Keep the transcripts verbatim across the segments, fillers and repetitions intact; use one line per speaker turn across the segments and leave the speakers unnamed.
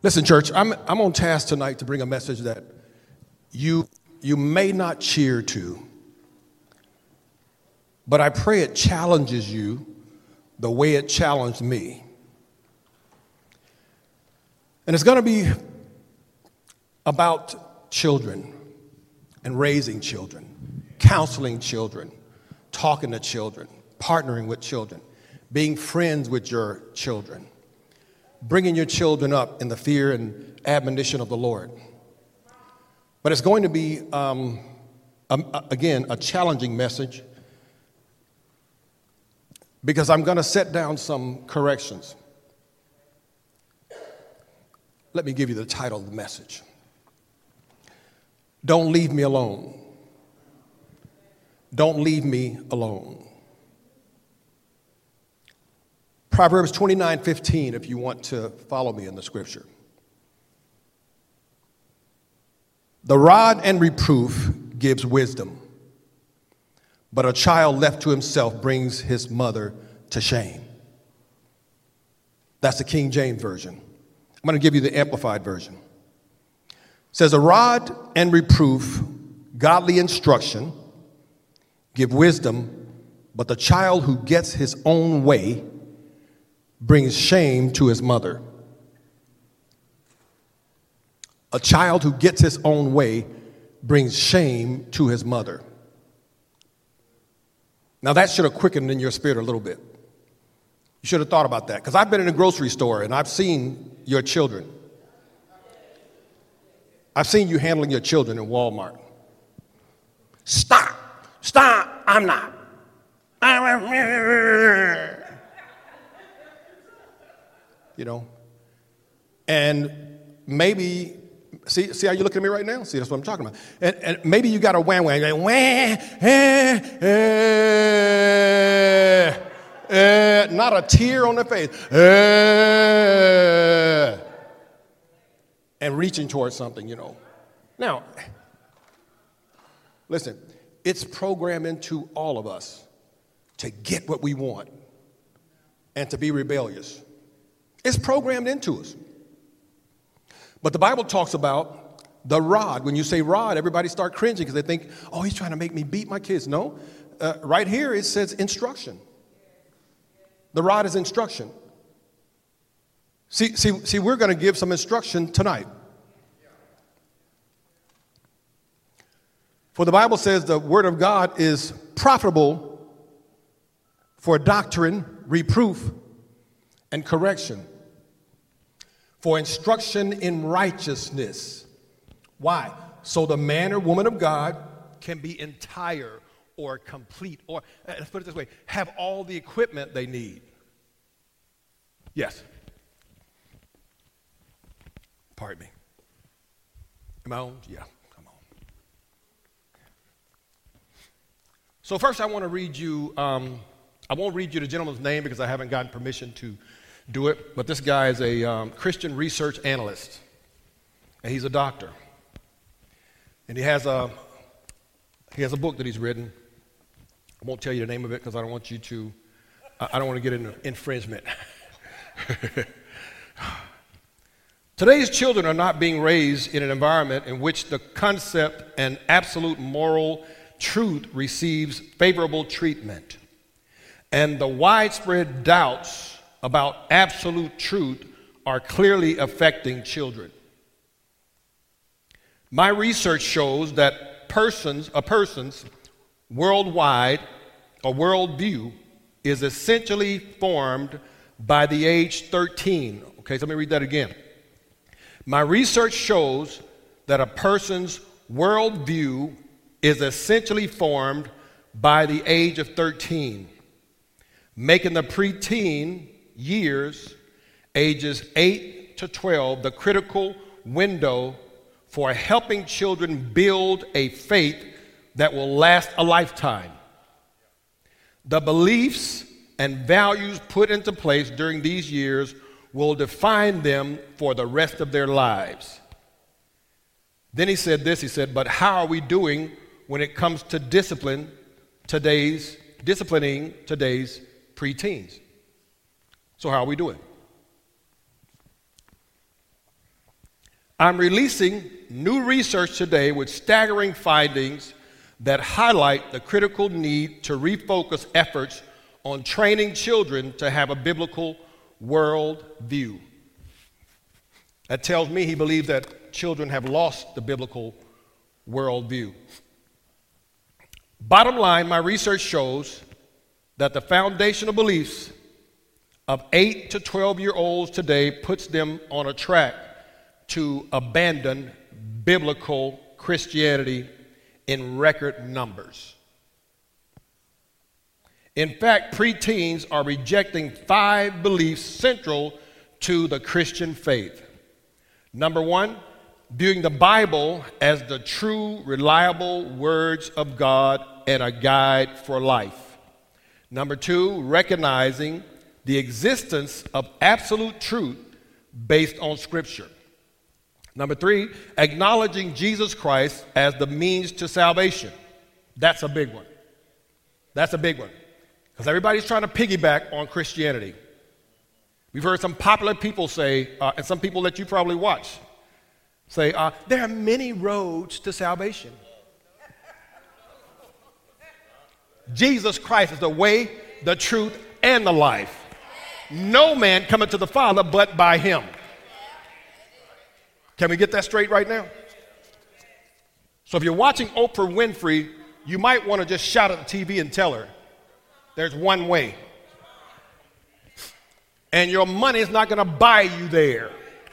Listen, church, I'm, I'm on task tonight to bring a message that you, you may not cheer to, but I pray it challenges you the way it challenged me. And it's going to be about children and raising children, counseling children, talking to children, partnering with children, being friends with your children, bringing your children up in the fear and admonition of the Lord. But it's going to be, um, a, again, a challenging message because I'm going to set down some corrections. Let me give you the title of the message. Don't leave me alone. Don't leave me alone. Proverbs twenty-nine fifteen, if you want to follow me in the scripture. The rod and reproof gives wisdom, but a child left to himself brings his mother to shame. That's the King James Version. I'm going to give you the Amplified Version. It says, a rod and reproof, godly instruction, give wisdom, but the child who gets his own way brings shame to his mother. A child who gets his own way brings shame to his mother. Now that should have quickened in your spirit a little bit. You should have thought about that, because I've been in a grocery store and I've seen your children. I've seen you handling your children in Walmart. Stop, stop, I'm not. You know, and maybe, see, see how you're looking at me right now? See, that's what I'm talking about. And, and maybe you got a wham wham, wham, wham, eh, eh, eh, not a tear on their face, eh, and reaching towards something, you know. Now, listen, it's programmed into all of us to get what we want and to be rebellious. It's programmed into us. But the Bible talks about the rod. When you say rod, everybody start cringing because they think, oh, he's trying to make me beat my kids. No. Uh, right here it says instruction. The rod is instruction. See, see, see, we're going to give some instruction tonight. For the Bible says the word of God is profitable for doctrine, reproof, and correction, for instruction in righteousness. Why? So the man or woman of God can be entire or complete, or uh, let's put it this way, have all the equipment they need. Yes. Pardon me. Am I on? Yeah, come on. So first I want to read you, um, I won't read you the gentleman's name because I haven't gotten permission to do it, but this guy is a um, Christian research analyst, and he's a doctor. And he has a, he has a book that he's written. I won't tell you the name of it because I don't want you to, I don't want to get into infringement. Today's children are not being raised in an environment in which the concept and absolute moral truth receives favorable treatment, and the widespread doubts about absolute truth are clearly affecting children. My research shows that persons, a person's worldwide or worldview is essentially formed by the age thirteen. Okay, so let me read that again. My research shows that a person's worldview is essentially formed by the age of thirteen, making the preteen years, ages eight to twelve, the critical window for helping children build a faith that will last a lifetime. The beliefs and values put into place during these years will define them for the rest of their lives. Then he said this, he said, but how are we doing when it comes to discipline today's, disciplining today's preteens? So how are we doing? I'm releasing new research today with staggering findings that highlight the critical need to refocus efforts on training children to have a biblical world view. That tells me he believes that children have lost the biblical worldview. Bottom line, my research shows that the foundational beliefs of eight to twelve-year-olds today puts them on a track to abandon biblical Christianity in record numbers. In fact, preteens are rejecting five beliefs central to the Christian faith. Number one, viewing the Bible as the true, reliable words of God and a guide for life. Number two, recognizing the existence of absolute truth based on Scripture. Number three, acknowledging Jesus Christ as the means to salvation. That's a big one. That's a big one. Because everybody's trying to piggyback on Christianity. We've heard some popular people say, uh, and some people that you probably watch, say, uh, there are many roads to salvation. Jesus Christ is the way, the truth, and the life. No man cometh to the Father but by him. Can we get that straight right now? So if you're watching Oprah Winfrey, you might want to just shout at the T V and tell her, there's one way. And your money is not going to buy you there.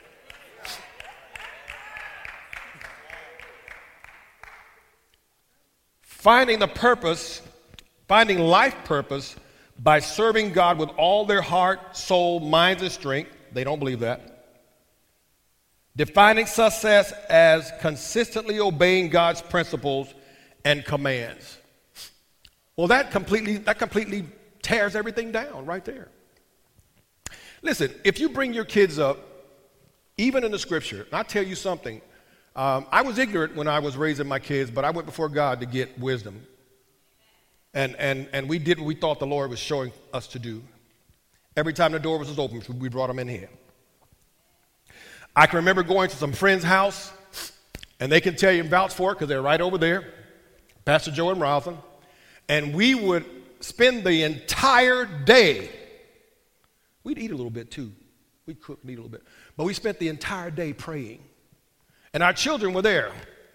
Finding the purpose, finding life purpose by serving God with all their heart, soul, minds, and strength. They don't believe that. Defining success as consistently obeying God's principles and commands. Well, that completely, that completely tears everything down right there. Listen, if you bring your kids up, even in the Scripture, and I'll tell you something, um, I was ignorant when I was raising my kids, but I went before God to get wisdom. And, and, and we did what we thought the Lord was showing us to do. Every time the door was open, we brought them in here. I can remember going to some friend's house, and they can tell you and vouch for it because they're right over there, Pastor Joe and Rosalind, and we would spend the entire day. We'd eat a little bit too. We'd cook and eat a little bit. But we spent the entire day praying. And our children were there.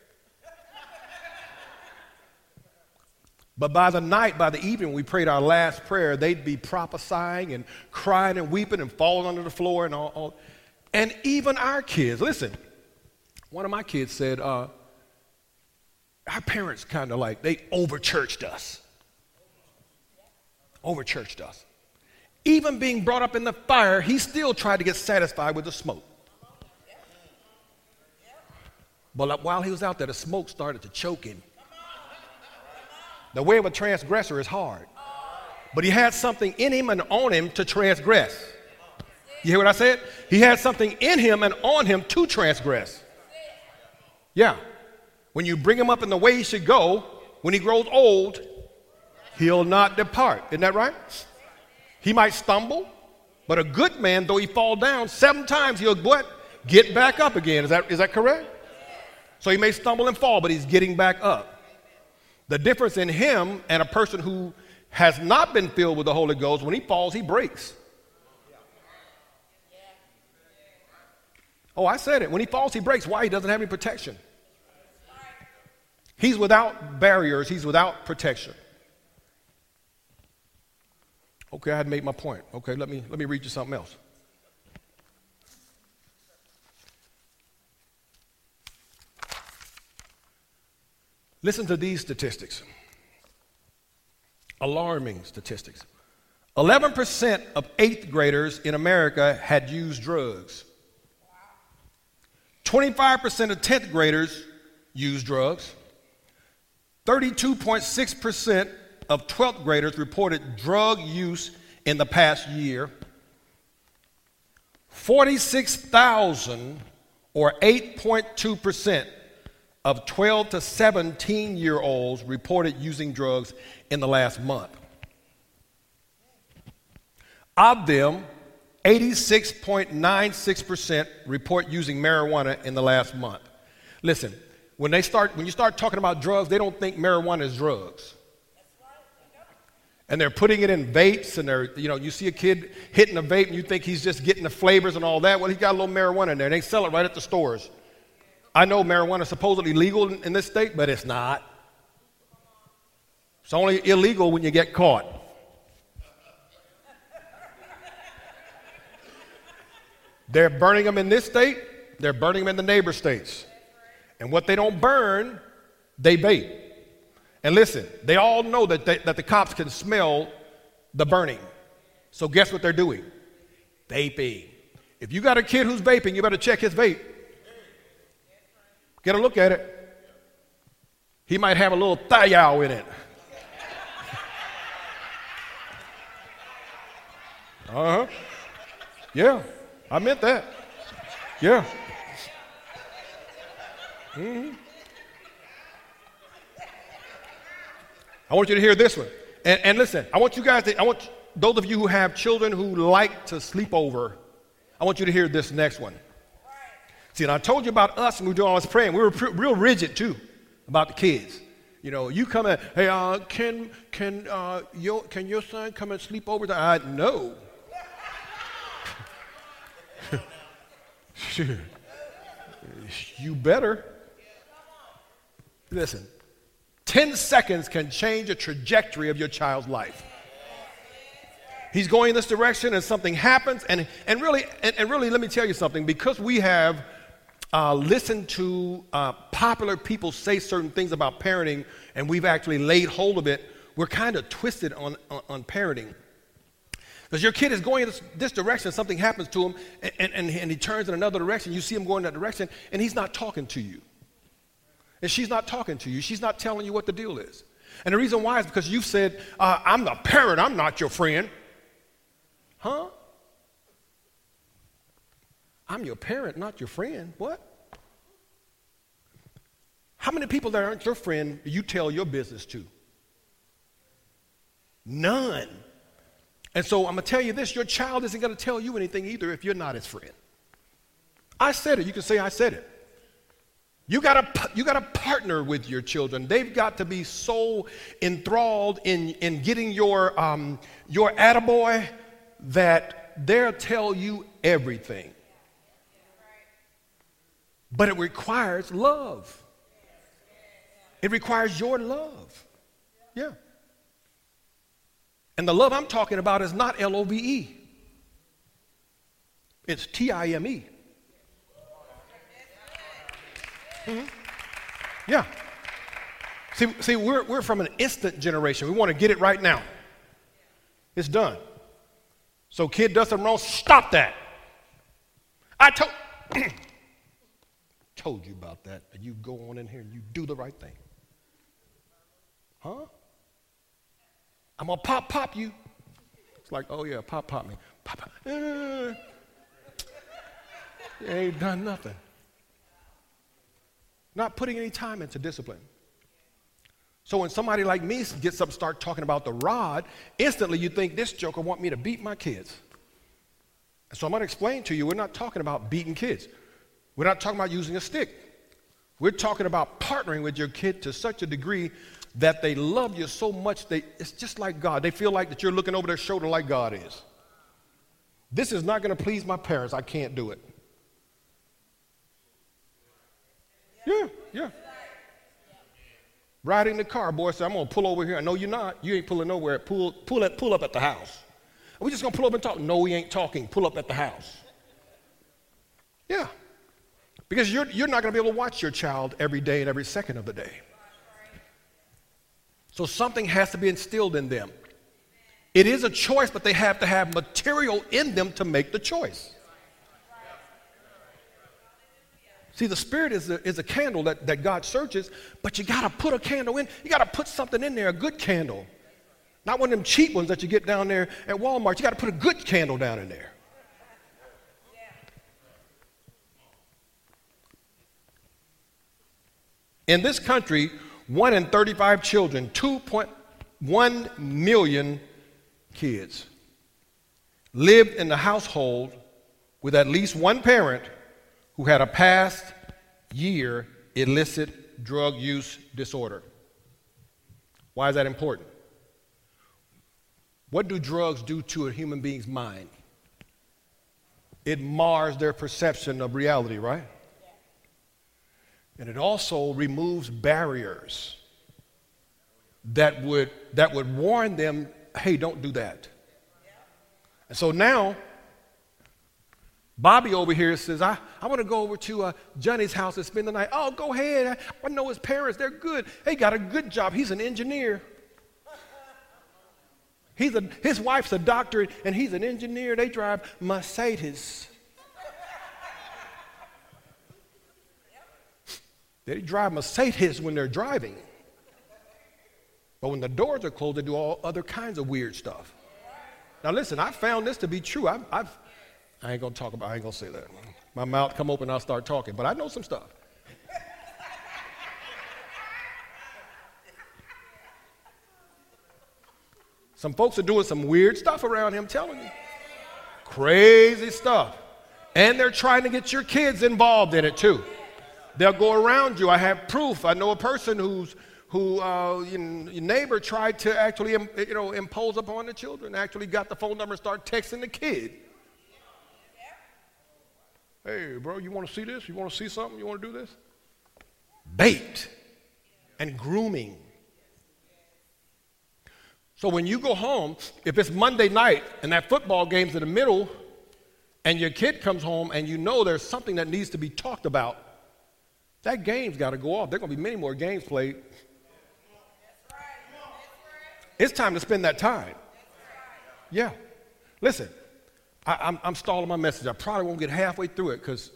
But by the night, by the evening, we prayed our last prayer, they'd be prophesying and crying and weeping and falling under the floor and all. all. And even our kids, listen, one of my kids said, uh, our parents kind of like, they over-churched us. Over-churched us. Even being brought up in the fire, he still tried to get satisfied with the smoke. But while he was out there, the smoke started to choke him. The way of a transgressor is hard. But he had something in him and on him to transgress. You hear what I said? He had something in him and on him to transgress. Yeah. When you bring him up in the way he should go, when he grows old, he'll not depart. Isn't that right? He might stumble, but a good man, though he fall down seven times, he'll what? Get back up again. Is that, is that correct? So he may stumble and fall, but he's getting back up. The difference in him and a person who has not been filled with the Holy Ghost, when he falls, he breaks. Oh, I said it. When he falls, he breaks. Why? He doesn't have any protection. He's without barriers. He's without protection. Okay, I had made my point. Okay, let me, let me read you something else. Listen to these statistics. Alarming statistics. eleven percent of eighth graders in America had used drugs. twenty-five percent of tenth graders used drugs. thirty-two point six percent of twelfth graders reported drug use in the past year. forty-six thousand, or eight point two percent, of twelve to seventeen year olds reported using drugs in the last month. Of them, eighty-six point nine six percent report using marijuana in the last month. Listen, when they start, when you start talking about drugs, they don't think marijuana is drugs. And they're putting it in vapes, and they're, you know, you see a kid hitting a vape, and you think he's just getting the flavors and all that. Well, he's got a little marijuana in there. They sell it right at the stores. I know marijuana is supposedly legal in, in this state, but it's not. It's only illegal when you get caught. They're burning them in this state. They're burning them in the neighbor states. And what they don't burn, they vape. And listen, they all know that, they, that the cops can smell the burning. So guess what they're doing? Vaping. If you got a kid who's vaping, you better check his vape. Get a look at it. He might have a little thayao in it. Uh-huh. Yeah, I meant that. Yeah. Mm-hmm. I want you to hear this one. And, and listen, I want you guys to, I want those of you who have children who like to sleep over, I want you to hear this next one. See, and I told you about us when we were doing all this praying. We were pre- real rigid, too, about the kids. You know, you come in, hey, uh, can can uh, your can your son come and sleep over? I no. You better. Listen, ten seconds can change the trajectory of your child's life. He's going in this direction and something happens. And, and, really, and, and really, let me tell you something. Because we have uh, listened to uh, popular people say certain things about parenting, and we've actually laid hold of it, we're kind of twisted on, on, on parenting. Because your kid is going in this, this direction, something happens to him, and, and, and he turns in another direction. You see him going in that direction, and he's not talking to you. And she's not talking to you. She's not telling you what the deal is. And the reason why is because you've said, uh, I'm the parent, I'm not your friend. Huh? I'm your parent, not your friend. What? How many people that aren't your friend do you tell your business to? None. And so I'm going to tell you this, your child isn't going to tell you anything either if you're not his friend. I said it. You can say I said it. You got to you got to partner with your children. They've got to be so enthralled in, in getting your, um, your attaboy that they'll tell you everything. But it requires love. It requires your love. Yeah. And the love I'm talking about is not L O V E. It's T I M E. Mm-hmm. Yeah. See, see we're, we're from an instant generation. We want to get it right now. It's done. So kid does something wrong, stop that. I told, told you about that. And you go on in here and you do the right thing. Huh? I'm going to pop, pop you. It's like, oh, yeah, pop, pop me. Pop, pop. Uh, you ain't done nothing. Not putting any time into discipline. So when somebody like me gets up and starts talking about the rod, instantly you think this joker want me to beat my kids. So I'm going to explain to you, we're not talking about beating kids. We're not talking about using a stick. We're talking about partnering with your kid to such a degree that they love you so much, they, it's just like God. They feel like that you're looking over their shoulder like God is. This is not going to please my parents. I can't do it. Yeah, yeah. Riding the car, boy said, I'm going to pull over here. I know you're not. You ain't pulling nowhere. Pull, pull, at, pull up at the house. We're just going to pull up and talk. No, we ain't talking. Pull up at the house. Yeah. Because you're, you're not going to be able to watch your child every day and every second of the day. So something has to be instilled in them. It is a choice, but they have to have material in them to make the choice. See, the Spirit is a, is a candle that, that God searches, but you got to put a candle in. You got to put something in there, a good candle. Not one of them cheap ones that you get down there at Walmart. You got to put a good candle down in there. In this country, one in thirty-five children, two point one million kids, lived in the household with at least one parent who had a past year illicit drug use disorder. Why is that important? What do drugs do to a human being's mind? It mars their perception of reality, right? And it also removes barriers that would, that would warn them, hey, don't do that. And so now, Bobby over here says, I, I want to go over to uh, Johnny's house and spend the night. Oh, go ahead. I, I know his parents. They're good. He got a good job. He's an engineer. He's a, his wife's a doctor, and he's an engineer. They drive Mercedes. They drive Mercedes when they're driving. But when the doors are closed, they do all other kinds of weird stuff. Now listen, I found this to be true. I've, I've, I ain't gonna talk about, I ain't gonna say that. My mouth come open, I'll start talking, but I know some stuff. Some folks are doing some weird stuff around him, I'm telling you. Crazy stuff. And they're trying to get your kids involved in it too. They'll go around you. I have proof. I know a person who's who uh, your neighbor tried to actually, you know, impose upon the children. Actually got the phone number and started texting the kid. Hey, bro, you want to see this? You want to see something? You want to do this? Bait and grooming. So when you go home, if it's Monday night and that football game's in the middle and your kid comes home and you know there's something that needs to be talked about, that game's got to go off. There are going to be many more games played. It's time to spend that time. Yeah. Listen, I, I'm, I'm stalling my message. I probably won't get halfway through it because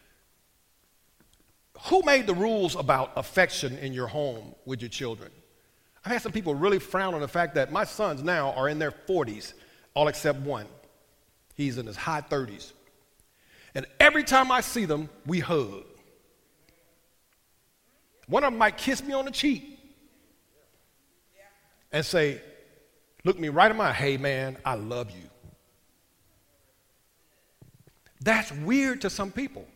who made the rules about affection in your home with your children? I've had some people really frown on the fact that my sons now are in their forties, all except one. He's in his high thirties. And every time I see them, we hug. One of them might kiss me on the cheek and say, look me right in my eye, hey man, I love you. That's weird to some people.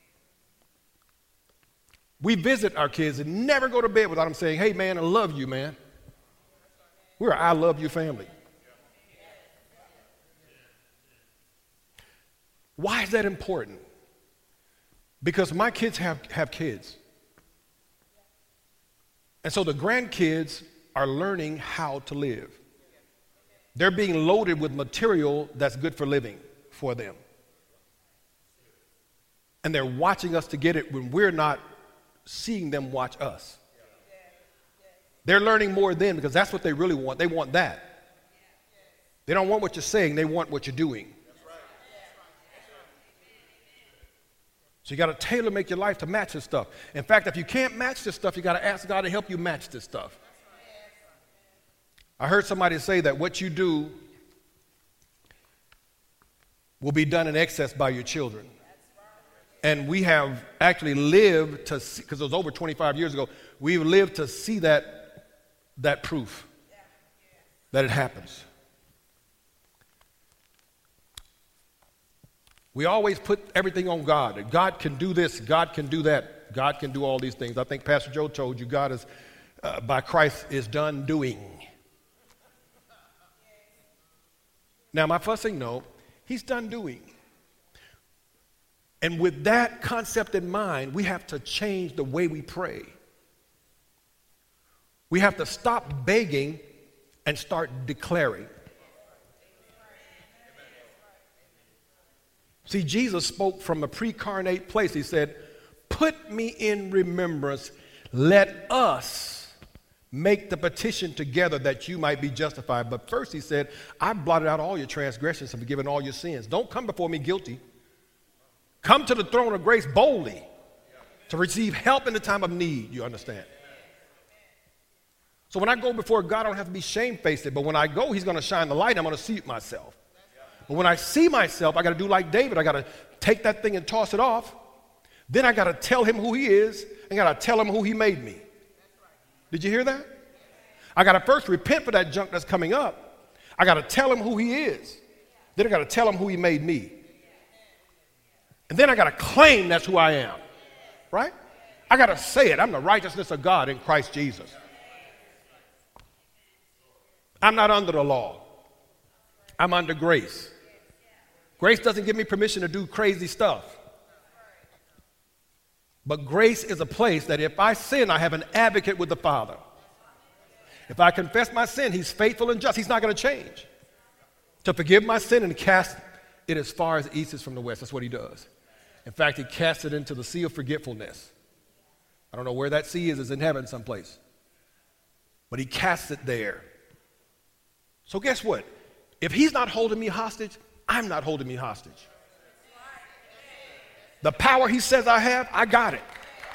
We visit our kids and never go to bed without them saying, hey man, I love you, man. We're an I love you family. Why is that important? Because my kids have, have kids. And so the grandkids are learning how to live. They're being loaded with material that's good for living for them. And they're watching us to get it when we're not seeing them watch us. They're learning more then because that's what they really want. They want that. They don't want what you're saying, they want what you're doing. So you got to tailor make your life to match this stuff. In fact, if you can't match this stuff, you got to ask God to help you match this stuff. I heard somebody say that what you do will be done in excess by your children. And we have actually lived to see, because it was over twenty-five years ago, we've lived to see that, that proof that it happens. We always put everything on God. That God can do this, God can do that, God can do all these things. I think Pastor Joe told you God is, uh, by Christ, is done doing. Now, am I fussing? No. He's done doing. And with that concept in mind, we have to change the way we pray. We have to stop begging and start declaring. See, Jesus spoke from a pre-carnate place. He said, put me in remembrance. Let us make the petition together that you might be justified. But first he said, I've blotted out all your transgressions and forgiven all your sins. Don't come before me guilty. Come to the throne of grace boldly to receive help in the time of need, you understand? So when I go before God, I don't have to be shamefaced. But when I go, he's going to shine the light. I'm going to see myself. But when I see myself, I got to do like David. I got to take that thing and toss it off. Then I got to tell him who he is and got to tell him who he made me. Did you hear that? I got to first repent for that junk that's coming up. I got to tell him who he is. Then I got to tell him who he made me. And then I got to claim that's who I am, right? I got to say it. I'm the righteousness of God in Christ Jesus. I'm not under the law. I'm under grace. Grace doesn't give me permission to do crazy stuff. But grace is a place that if I sin, I have an advocate with the Father. If I confess my sin, he's faithful and just. He's not going to change. To forgive my sin and cast it as far as the east is from the west. That's what he does. In fact, he casts it into the sea of forgetfulness. I don't know where that sea is. It's in heaven someplace. But he casts it there. So guess what? If he's not holding me hostage, I'm not holding me hostage. The power he says I have, I got it.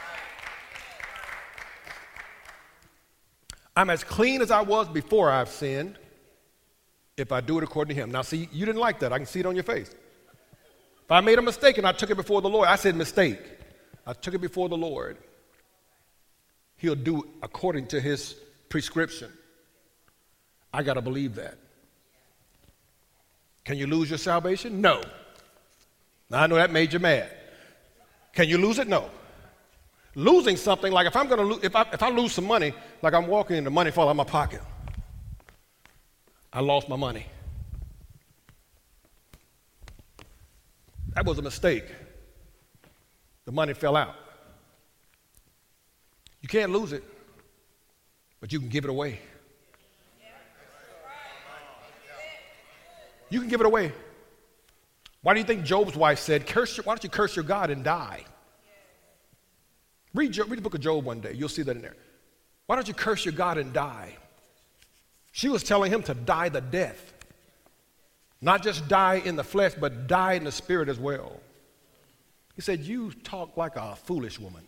I'm as clean as I was before I've sinned if I do it according to him. Now, see, you didn't like that. I can see it on your face. If I made a mistake and I took it before the Lord, I said mistake. I took it before the Lord. He'll do according to his prescription. I got to believe that. Can you lose your salvation? No. Now, I know that made you mad. Can you lose it? No. Losing something, like if I'm going to lose, if I, if I lose some money, like I'm walking and the money fall out of my pocket. I lost my money. That was a mistake. The money fell out. You can't lose it, but you can give it away. You can give it away. Why do you think Job's wife said, curse your, why don't you curse your God and die? Read, read the book of Job one day. You'll see that in there. Why don't you curse your God and die? She was telling him to die the death. Not just die in the flesh, but die in the spirit as well. He said, you talk like a foolish woman.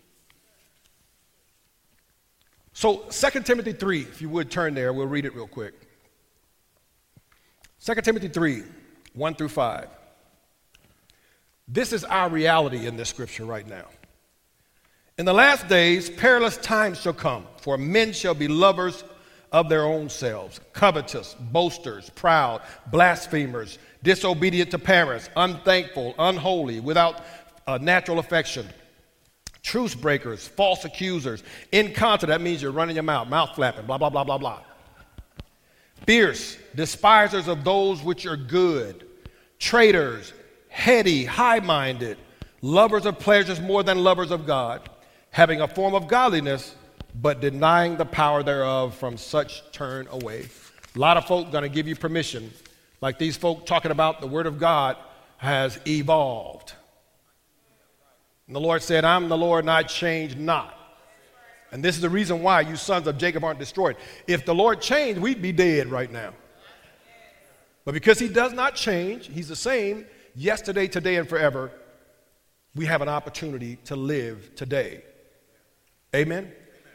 So Second Timothy three, if you would turn there, we'll read it real quick. Second Timothy three, one through five. This is our reality in this scripture right now. In the last days, perilous times shall come, for men shall be lovers of their own selves, covetous, boasters, proud, blasphemers, disobedient to parents, unthankful, unholy, without uh, natural affection, truce breakers, false accusers, incontinent, that means you're running your mouth, mouth flapping, blah, blah, blah, blah, blah. Fierce, despisers of those which are good, traitors, heady, high-minded, lovers of pleasures more than lovers of God, having a form of godliness, but denying the power thereof. From such turn away. A lot of folk going to give you permission, like these folk talking about the word of God has evolved. And the Lord said, I'm the Lord and I change not. And this is the reason why you sons of Jacob aren't destroyed. If the Lord changed, we'd be dead right now. But because he does not change, he's the same yesterday, today, and forever, we have an opportunity to live today. Amen?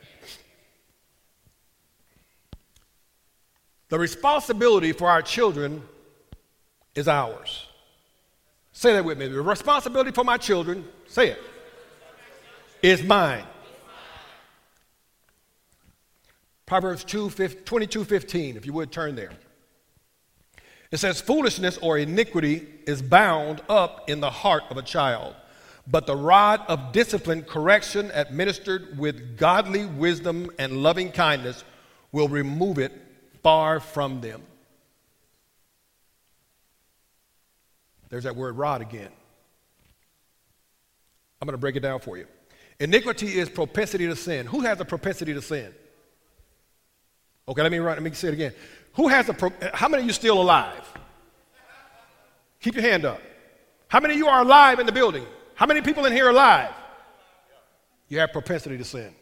The responsibility for our children is ours. Say that with me. The responsibility for my children, say it, is mine. Proverbs twenty-two fifteen, if you would turn there. It says, foolishness or iniquity is bound up in the heart of a child, but the rod of discipline, correction, administered with godly wisdom and loving kindness will remove it far from them. There's that word rod again. I'm going to break it down for you. Iniquity is propensity to sin. Who has a propensity to sin? Okay, let me run, let me say it again. Who has a, pro- how many of you still alive? Keep your hand up. How many of you are alive in the building? How many people in here are alive? You have propensity to sin.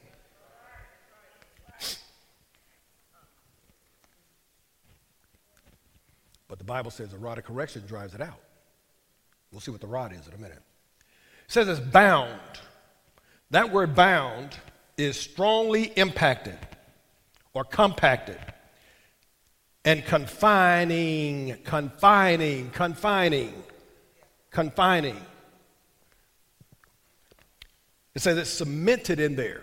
But the Bible says the rod of correction drives it out. We'll see what the rod is in a minute. It says it's bound. That word bound is strongly impacted or compacted and confining, confining, confining, confining. It says it's cemented in there.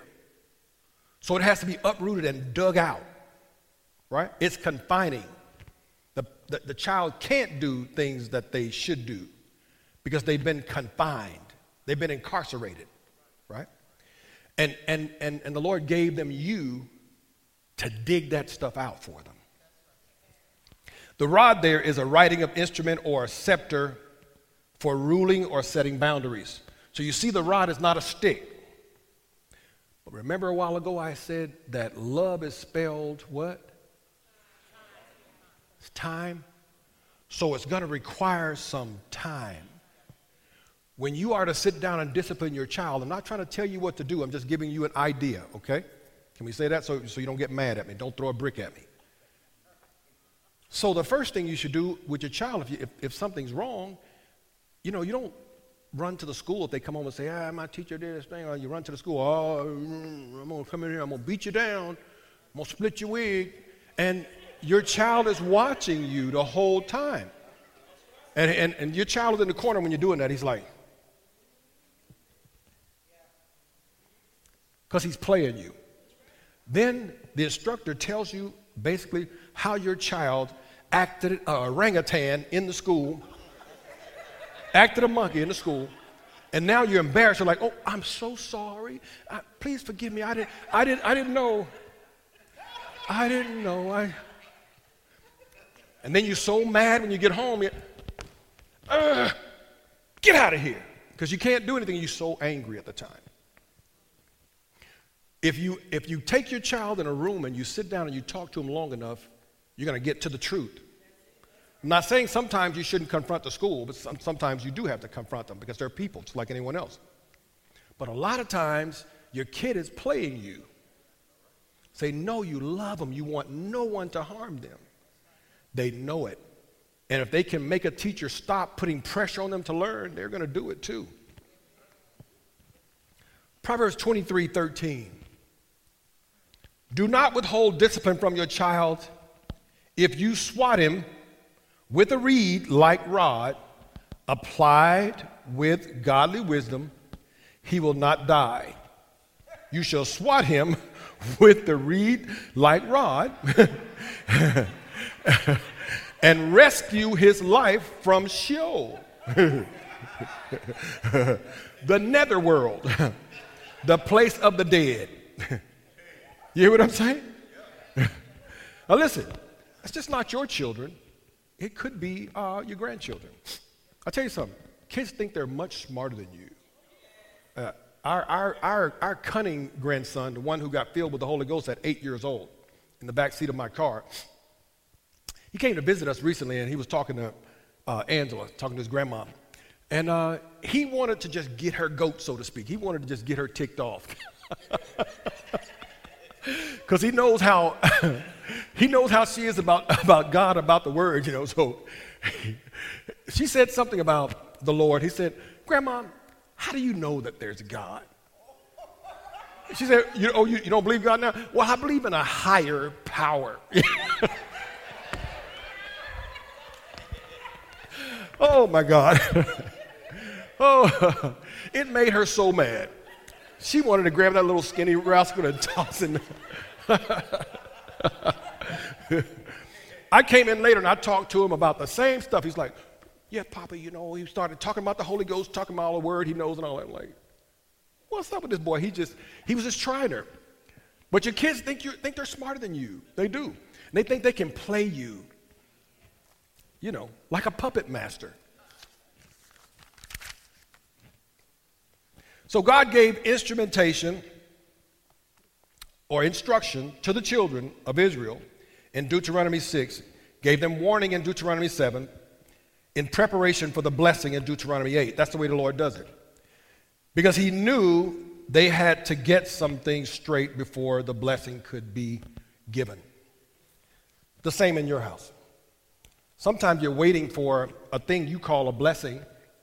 So it has to be uprooted and dug out, right? It's confining. The, the, the child can't do things that they should do because they've been confined. They've been incarcerated, right? And, and, and, and the Lord gave them you to dig that stuff out for them. The rod there is a writing of instrument or a scepter for ruling or setting boundaries. So you see the rod is not a stick. But remember a while ago I said that love is spelled what? It's time. So it's going to require some time. When you are to sit down and discipline your child, I'm not trying to tell you what to do. I'm just giving you an idea, okay? Can we say that so, so you don't get mad at me? Don't throw a brick at me. So the first thing you should do with your child, if, you, if, if something's wrong, you know, you don't run to the school if they come home and say, ah, my teacher did this thing, or you run to the school, oh, I'm going to come in here, I'm going to beat you down, I'm going to split your wig, and your child is watching you the whole time. And, and, and your child is in the corner when you're doing that, he's like, because he's playing you. Then the instructor tells you basically how your child acted a orangutan in the school, acted a monkey in the school, and now you're embarrassed. You're like, oh, I'm so sorry. I, please forgive me. I didn't, I didn't, I didn't know. I didn't know. I. And then you're so mad when you get home. You, uh, get out of here, because you can't do anything. You're so angry at the time. If you if you take your child in a room and you sit down and you talk to him long enough, you're going to get to the truth. I'm not saying sometimes you shouldn't confront the school, but some, sometimes you do have to confront them because they're people, just like anyone else. But a lot of times, your kid is playing you. Say, no, you love them. You want no one to harm them. They know it. And if they can make a teacher stop putting pressure on them to learn, they're going to do it too. Proverbs twenty-three thirteen. Do not withhold discipline from your child. If you swat him with a reed like rod, applied with godly wisdom, he will not die. You shall swat him with the reed like rod and rescue his life from Sheol, the netherworld, the place of the dead. You hear what I'm saying? Now listen, it's just not your children. It could be uh, your grandchildren. I'll tell you something. Kids think they're much smarter than you. Uh, our, our, our, our cunning grandson, the one who got filled with the Holy Ghost at eight years old, in the back seat of my car, he came to visit us recently, and he was talking to uh, Angela, talking to his grandma. And uh, he wanted to just get her goat, so to speak. He wanted to just get her ticked off. Because he knows how he knows how she is about, about God, about the word, you know. So she said something about the Lord. He said, Grandma, how do you know that there's a God? She said, you, oh, you, you don't believe God now? Well, I believe in a higher power. Oh, my God. Oh, it made her so mad. She wanted to grab that little skinny rascal and toss him. I came in later and I talked to him about the same stuff. He's like, yeah, Papa, you know, he started talking about the Holy Ghost, talking about all the word he knows and all that. I'm like, what's up with this boy? He just, he was just trying her. But your kids think you think they're smarter than you. They do. And they think they can play you, you know, like a puppet master. So God gave instrumentation or instruction to the children of Israel in Deuteronomy six, gave them warning in Deuteronomy seven, in preparation for the blessing in Deuteronomy eight. That's the way the Lord does it. Because he knew they had to get some things straight before the blessing could be given. The same in your house. Sometimes you're waiting for a thing you call a blessing,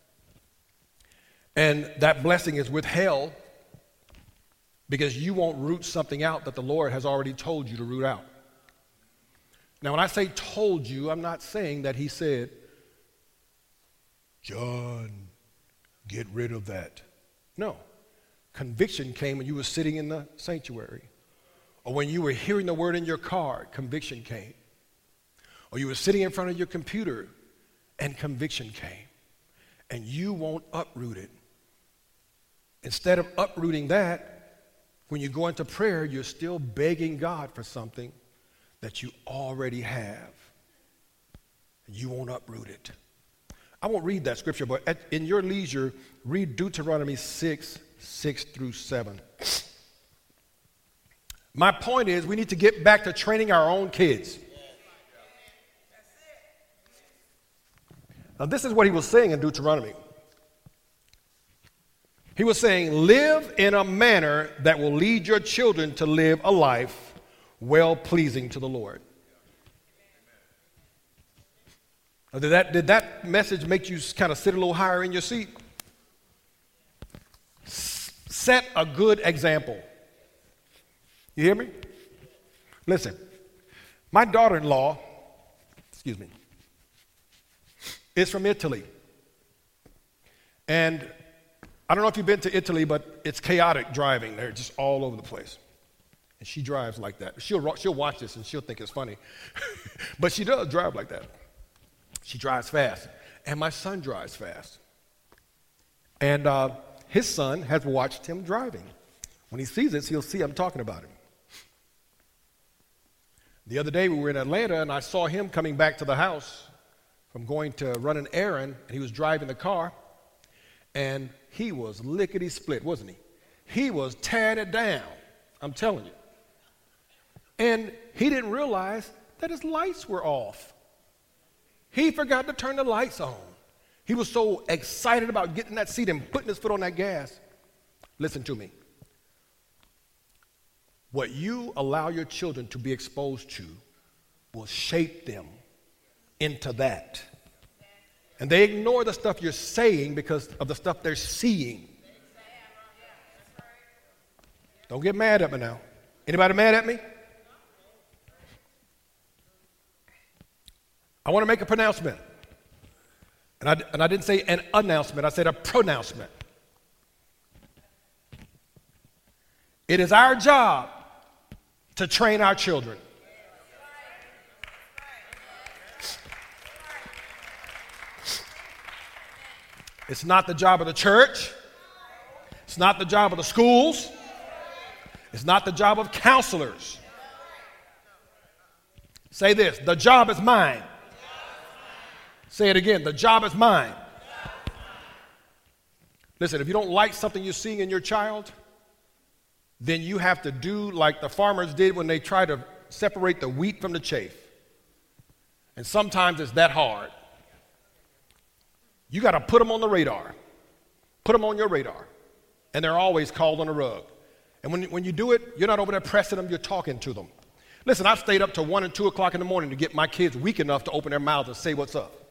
and that blessing is withheld because you won't root something out that the Lord has already told you to root out. Now, when I say told you, I'm not saying that he said, John, get rid of that. No. Conviction came when you were sitting in the sanctuary. Or when you were hearing the word in your car, conviction came. Or you were sitting in front of your computer and conviction came and you won't uproot it. Instead of uprooting that, when you go into prayer, you're still begging God for something that you already have. You won't uproot it. I won't read that scripture, but at, in your leisure, read Deuteronomy six, six through seven. My point is, we need to get back to training our own kids. Now, this is what he was saying in Deuteronomy. He was saying, live in a manner that will lead your children to live a life well-pleasing to the Lord. Now, did that, did that message make you kind of sit a little higher in your seat? S- set a good example. You hear me? Listen, my daughter-in-law, excuse me, is from Italy. And I don't know if you've been to Italy, but it's chaotic driving. They're just all over the place. And she drives like that. She'll, she'll watch this and she'll think it's funny. But she does drive like that. She drives fast. And my son drives fast. And uh, his son has watched him driving. When he sees this, he'll see I'm talking about him. The other day we were in Atlanta and I saw him coming back to the house from going to run an errand, and he was driving the car, and he was lickety-split, wasn't he? He was tearing it down, I'm telling you. And he didn't realize that his lights were off. He forgot to turn the lights on. He was so excited about getting in that seat and putting his foot on that gas. Listen to me. What you allow your children to be exposed to will shape them into that. And they ignore the stuff you're saying because of the stuff they're seeing. Don't get mad at me now. Anybody mad at me? I want to make a pronouncement. And I, and I didn't say an announcement, I said a pronouncement. It is our job to train our children. It's not the job of the church. It's not the job of the schools. It's not the job of counselors. Say this, the job is mine. Say it again, the job is mine. Listen, if you don't like something you're seeing in your child, then you have to do like the farmers did when they try to separate the wheat from the chaff. And sometimes it's that hard. You got to put them on the radar. Put them on your radar. And they're always called on the rug. And when, when you do it, you're not over there pressing them, you're talking to them. Listen, I've stayed up to one and two o'clock in the morning to get my kids weak enough to open their mouths and say what's up.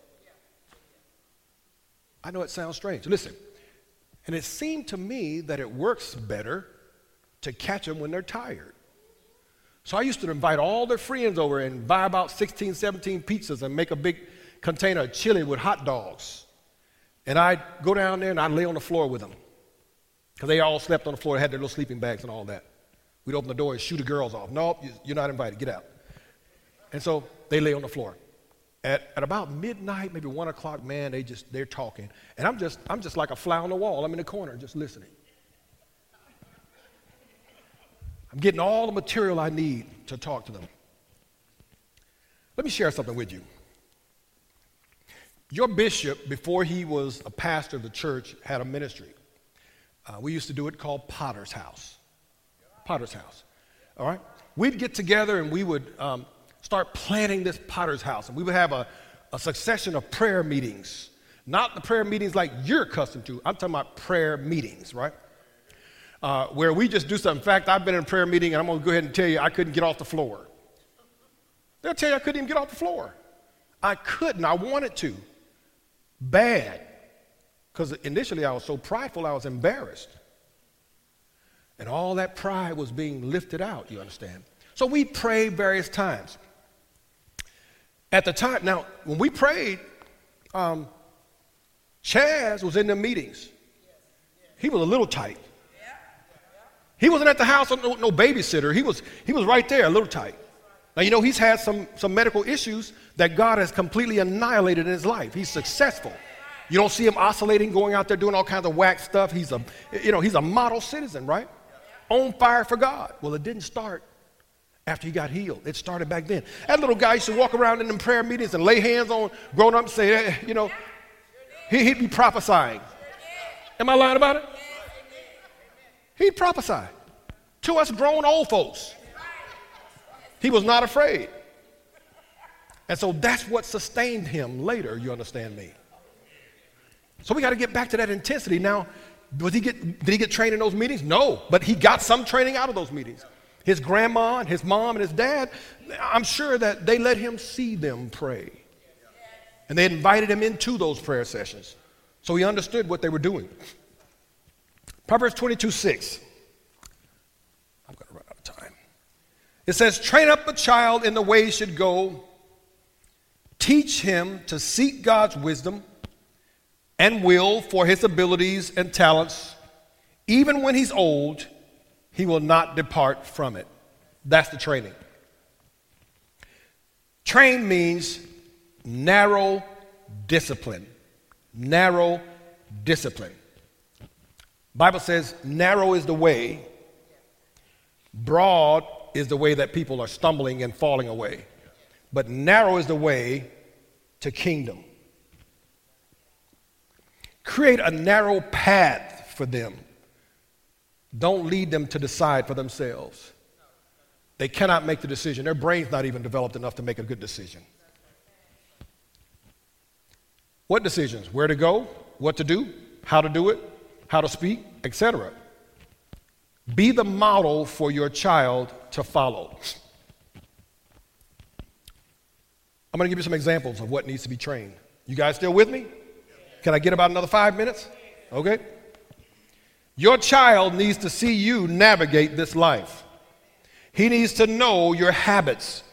I know it sounds strange. Listen, and it seemed to me that it works better to catch them when they're tired. So I used to invite all their friends over and buy about sixteen, seventeen pizzas and make a big container of chili with hot dogs. And I'd go down there and I'd lay on the floor with them because they all slept on the floor, had their little sleeping bags and all that. We'd open the door and shoo the girls off. No, you're not invited. Get out. And so they lay on the floor. At, at about midnight, maybe one o'clock, man, they just, they're talking. And I'm just, I'm just like a fly on the wall. I'm in the corner just listening. I'm getting all the material I need to talk to them. Let me share something with you. Your bishop, before he was a pastor of the church, had a ministry. Uh, we used to do it called Potter's House. Potter's House. All right? We'd get together and we would um, start planning this Potter's House. And we would have a, a succession of prayer meetings. Not the prayer meetings like you're accustomed to. I'm talking about prayer meetings, right? Uh, where we just do something. In fact, I've been in a prayer meeting, and I'm going to go ahead and tell you I couldn't get off the floor. They'll tell you I couldn't even get off the floor. I couldn't. I wanted to. Bad. Because initially I was so prideful, I was embarrassed. And all that pride was being lifted out, you understand? So we prayed various times. At the time, now, when we prayed, um, Chaz was in the meetings. He was a little tight. He wasn't at the house with no, no babysitter. He was, he was right there, a little tight. Now, you know, he's had some, some medical issues that God has completely annihilated in his life. He's successful. You don't see him oscillating, going out there doing all kinds of whack stuff. He's a, you know, he's a model citizen, right? On fire for God. Well, it didn't start after he got healed. It started back then. That little guy used to walk around in them prayer meetings and lay hands on grown-ups and say, eh, you know, he, he'd be prophesying. Am I lying about it? He'd prophesy to us grown old folks. He was not afraid. And so that's what sustained him later, you understand me. So we got to get back to that intensity. Now, was he get, did he get trained in those meetings? No, but he got some training out of those meetings. His grandma and his mom and his dad, I'm sure that they let him see them pray. And they invited him into those prayer sessions. So he understood what they were doing. Proverbs twenty-two six. I'm going to run out of time. It says, train up a child in the way he should go. Teach him to seek God's wisdom and will for his abilities and talents. Even when he's old, he will not depart from it. That's the training. Train means narrow discipline. Narrow discipline. Bible says narrow is the way, broad is the way that people are stumbling and falling away. But narrow is the way to kingdom. Create a narrow path for them. Don't lead them to decide for themselves. They cannot make the decision. Their brain's not even developed enough to make a good decision. What decisions? Where to go? What to do? How to do it? How to speak? et cetera. Be the model for your child to follow. I'm going to give you some examples of what needs to be trained. You guys still with me? Can I get about another five minutes? Okay. Your child needs to see you navigate this life. He needs to know your habits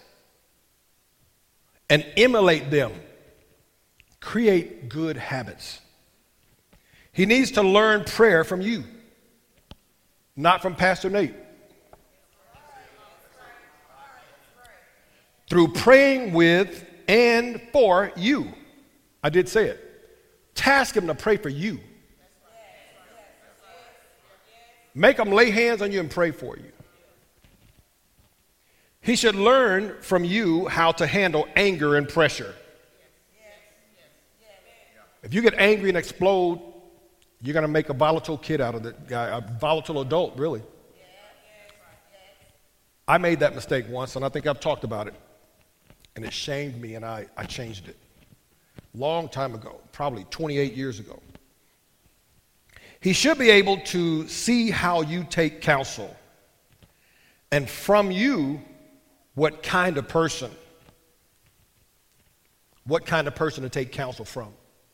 and emulate them. Create good habits. He needs to learn prayer from you, not from Pastor Nate. Through praying with and for you. I did say it. Task him to pray for you. Make him lay hands on you and pray for you. He should learn from you how to handle anger and pressure. If you get angry and explode, you're going to make a volatile kid out of the guy, a volatile adult, really. I made that mistake once, and I think I've talked about it. And it shamed me, and I, I changed it. Long time ago, probably twenty-eight years ago. He should be able to see how you take counsel, and from you, what kind of person, what kind of person to take counsel from.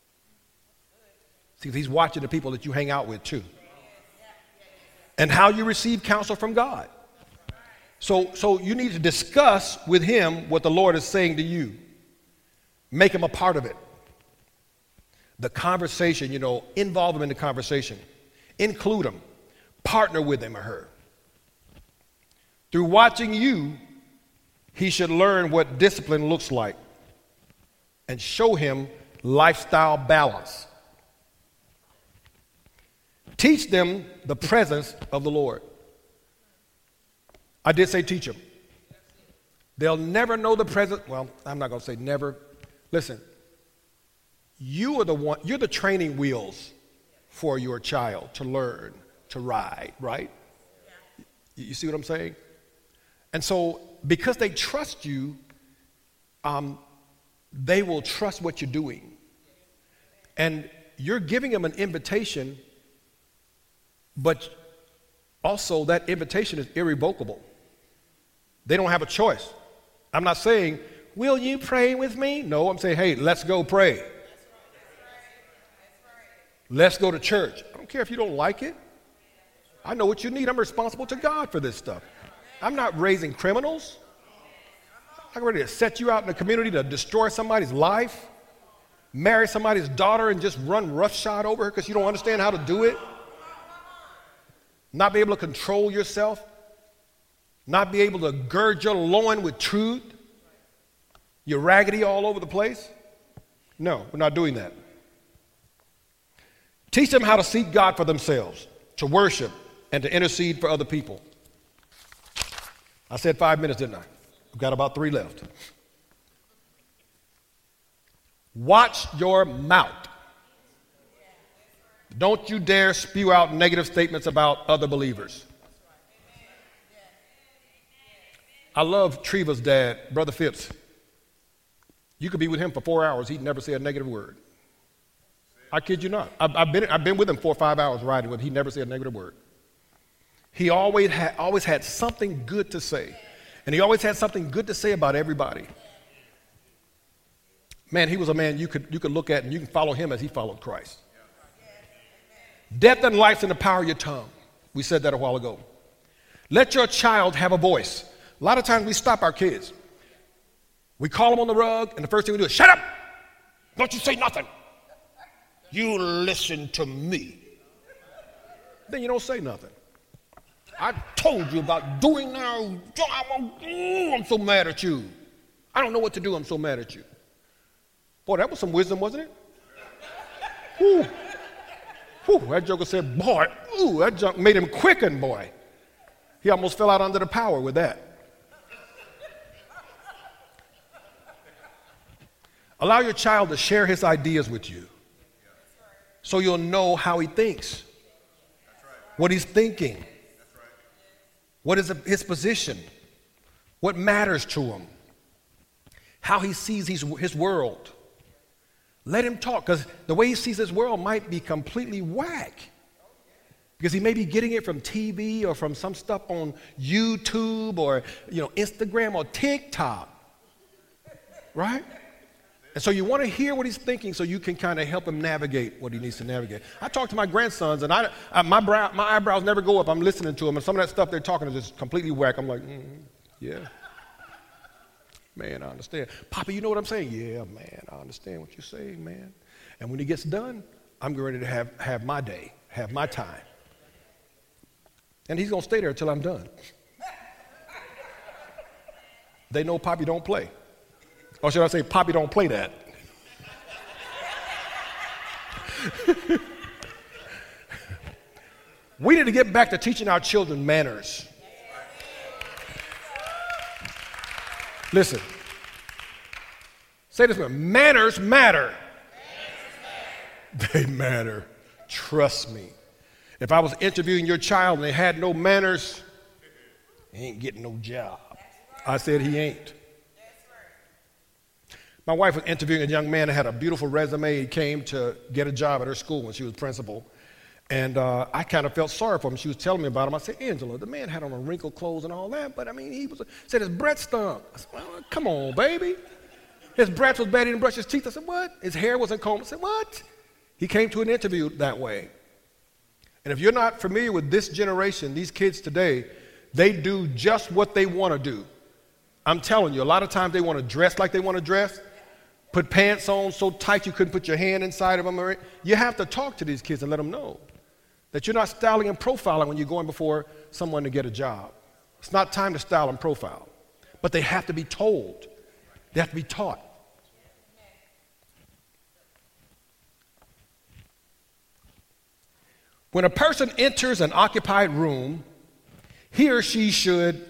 See, he's watching the people that you hang out with too. And how you receive counsel from God. So, so you need to discuss with him what the Lord is saying to you. Make him a part of it. The conversation, you know, involve him in the conversation. Include him. Partner with him or her. Through watching you, he should learn what discipline looks like and show him lifestyle balance. Teach them the presence of the Lord. I did say teach them. They'll never know the presence. Well, I'm not going to say never. Listen, you are the one, you're the training wheels for your child to learn to ride, right? You, you see what I'm saying? And so because they trust you, um, they will trust what you're doing. And you're giving them an invitation, but also that invitation is irrevocable. They don't have a choice. I'm not saying, will you pray with me? No, I'm saying, hey, let's go pray. Let's go to church. I don't care if you don't like it. I know what you need. I'm responsible to God for this stuff. I'm not raising criminals. I'm ready to set you out in the community to destroy somebody's life, marry somebody's daughter and just run roughshod over her because you don't understand how to do it, not be able to control yourself. not be able to gird your loin with truth, you're raggedy all over the place. No, we're not doing that. Teach them how to seek God for themselves, to worship, and to intercede for other people. I said five minutes, didn't I? We've got about three left. Watch your mouth. Don't you dare spew out negative statements about other believers. I love Treva's dad, Brother Phipps. You could be with him for four hours. He'd never say a negative word. I kid you not. I've, I've, been, I've been with him four or five hours riding with him. He never said a negative word. He always had, always had something good to say. And he always had something good to say about everybody. Man, he was a man you could, you could look at and you can follow him as he followed Christ. Death and life's in the power of your tongue. We said that a while ago. Let your child have a voice. A lot of times we stop our kids. We call them on the rug, and the first thing we do is, shut up! Don't you say nothing. You listen to me. Then you don't say nothing. I told you about doing now. I'm so mad at you. I don't know what to do. I'm so mad at you. Boy, that was some wisdom, wasn't it? Whew. Whew, that joker said, boy, ooh, that junk made him quicken, boy. He almost fell out under the power with that. Allow your child to share his ideas with you so you'll know how he thinks, what he's thinking, what is his position, what matters to him, how he sees his, his world. Let him talk, because the way he sees his world might be completely whack. Because he may be getting it from T V or from some stuff on YouTube or, you know, Instagram or TikTok. Right? And so you want to hear what he's thinking so you can kind of help him navigate what he needs to navigate. I talk to my grandsons, and I, I, my, brow, my eyebrows never go up. I'm listening to them, and some of that stuff they're talking is just completely whack. I'm like, mm, yeah. Man, I understand. Papa, you know what I'm saying? Yeah, man, I understand what you're saying, man. And when he gets done, I'm ready to have, have my day, have my time. And he's going to stay there until I'm done. They know Poppy don't play. Or should I say, Poppy don't play that. We need to get back to teaching our children manners. Listen. Say this with me. Manners matter. They matter. Trust me. If I was interviewing your child and they had no manners, he ain't getting no job. I said he ain't. My wife was interviewing a young man that had a beautiful resume. He came to get a job at her school when she was principal. And uh, I kind of felt sorry for him. She was telling me about him. I said, Angela, the man had on a wrinkled clothes and all that, but I mean, he was, said his breath stunk. I said, well, come on, baby. His breath was bad. He didn't brush his teeth. I said, what? His hair wasn't combed. I said, what? He came to an interview that way. And if you're not familiar with this generation, these kids today, they do just what they want to do. I'm telling you, a lot of times they want to dress like they want to dress, put pants on so tight you couldn't put your hand inside of them. Or, you have to talk to these kids and let them know that you're not styling and profiling when you're going before someone to get a job. It's not time to style and profile. But they have to be told. They have to be taught. When a person enters an occupied room, he or she should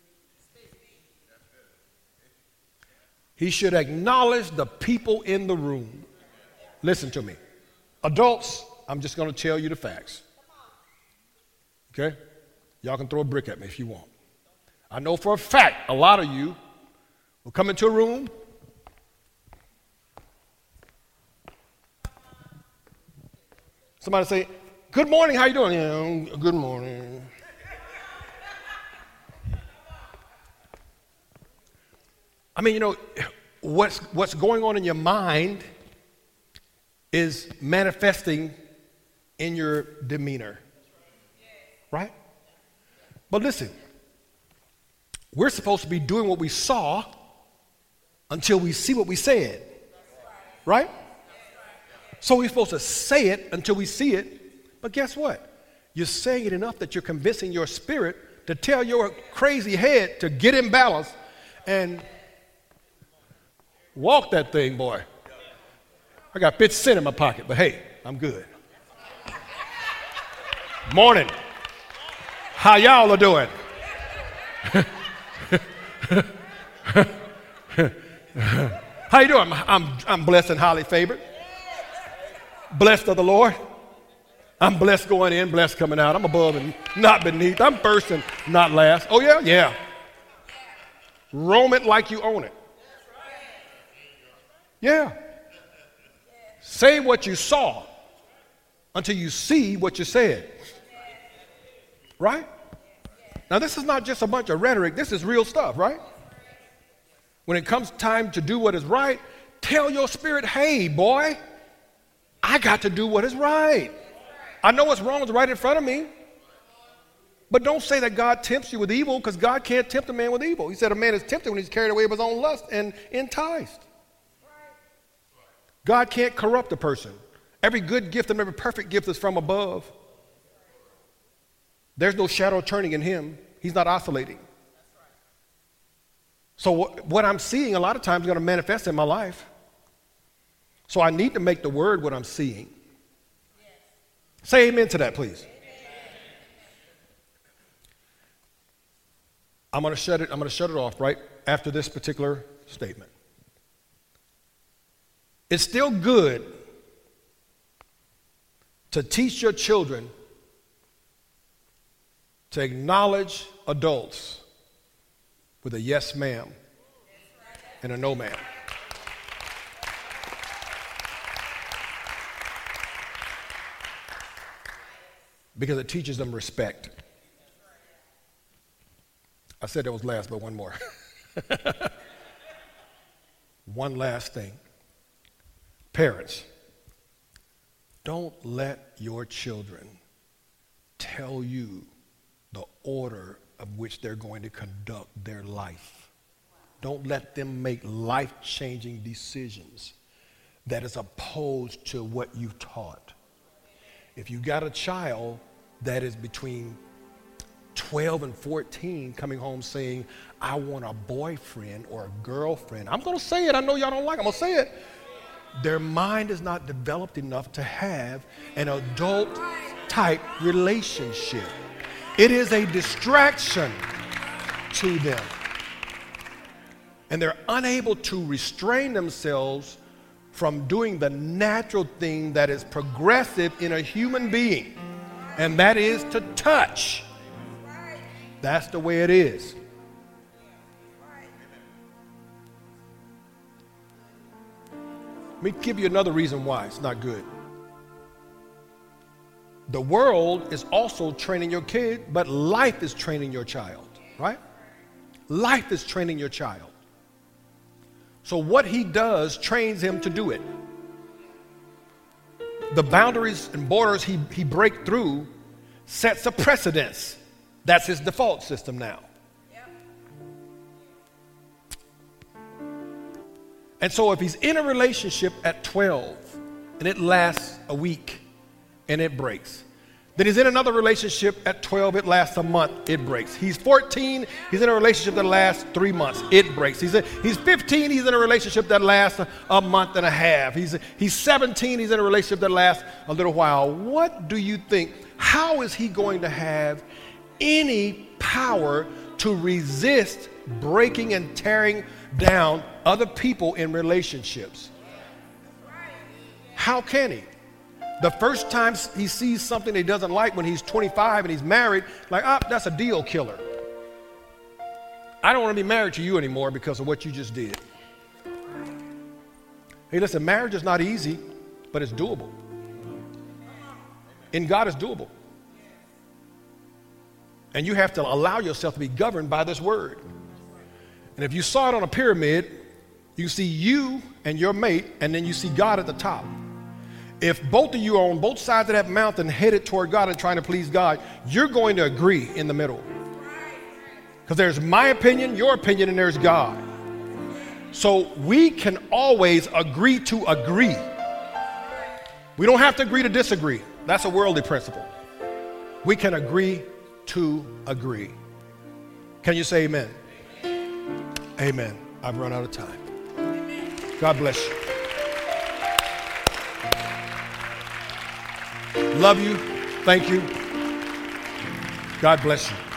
he should acknowledge the people in the room. Listen to me. Adults, I'm just going to tell you the facts. Okay? Y'all can throw a brick at me if you want. I know for a fact a lot of you will come into a room, somebody say, good morning, how you doing? Yeah, good morning. I mean, you know, what's, what's going on in your mind is manifesting in your demeanor. Right? But listen, we're supposed to be doing what we saw until we see what we said. Right? So we're supposed to say it until we see it. But guess what? You're saying it enough that you're convincing your spirit to tell your crazy head to get in balance and walk that thing, boy. I got fifty cents in my pocket, but hey, I'm good. Morning. How y'all are doing? How you doing? I'm, I'm blessed and highly favored. Blessed of the Lord. I'm blessed going in, blessed coming out. I'm above and not beneath. I'm first and not last. Oh, yeah? Yeah. Roam it like you own it. Yeah. Say what you saw until you see what you said. Right? Now, this is not just a bunch of rhetoric. This is real stuff, right? When it comes time to do what is right, tell your spirit, hey, boy, I got to do what is right. I know what's wrong is right in front of me. But don't say that God tempts you with evil, because God can't tempt a man with evil. He said a man is tempted when he's carried away by his own lust and enticed. God can't corrupt a person. Every good gift and every perfect gift is from above. There's no shadow turning in him. He's not oscillating. So what, what I'm seeing a lot of times is going to manifest in my life. So I need to make the word what I'm seeing. Yes. Say amen to that, please. Amen. I'm going to shut it. I'm going to shut it off right after this particular statement. It's still good to teach your children to acknowledge adults with a yes, ma'am, and a no, ma'am. Because it teaches them respect. I said that was last, but one more. One last thing. Parents, don't let your children tell you the order of which they're going to conduct their life. Don't let them make life-changing decisions that is opposed to what you've taught. If you got a child that is between twelve and fourteen coming home saying, I want a boyfriend or a girlfriend, I'm going to say it. I know y'all don't like it. I'm going to say it. Their mind is not developed enough to have an adult-type relationship. It is a distraction to them. And they're unable to restrain themselves from doing the natural thing that is progressive in a human being, and that is to touch. That's the way it is. Let me give you another reason why it's not good. The world is also training your kid, but life is training your child, right? Life is training your child. So what he does trains him to do it. The boundaries and borders he, he breaks through sets a precedence. That's his default system now. Yep. And so if he's in a relationship at twelve and it lasts a week and it breaks, then he's in another relationship at twelve, it lasts a month, it breaks. He's fourteen, he's in a relationship that lasts three months, it breaks. He's, a, he's fifteen, he's in a relationship that lasts a, a month and a half. He's, he's seventeen, he's in a relationship that lasts a little while. What do you think? How is he going to have any power to resist breaking and tearing down other people in relationships? How can he? The first time he sees something he doesn't like when he's twenty-five and he's married, like, ah, that's a deal killer. I don't want to be married to you anymore because of what you just did. Hey, listen, marriage is not easy, but it's doable. In God, it's doable. And you have to allow yourself to be governed by this word. And if you saw it on a pyramid, you see you and your mate, and then you see God at the top. If both of you are on both sides of that mountain headed toward God and trying to please God, you're going to agree in the middle. Because there's my opinion, your opinion, and there's God. So we can always agree to agree. We don't have to agree to disagree. That's a worldly principle. We can agree to agree. Can you say amen? Amen. I've run out of time. God bless you. Love you. Thank you. God bless you.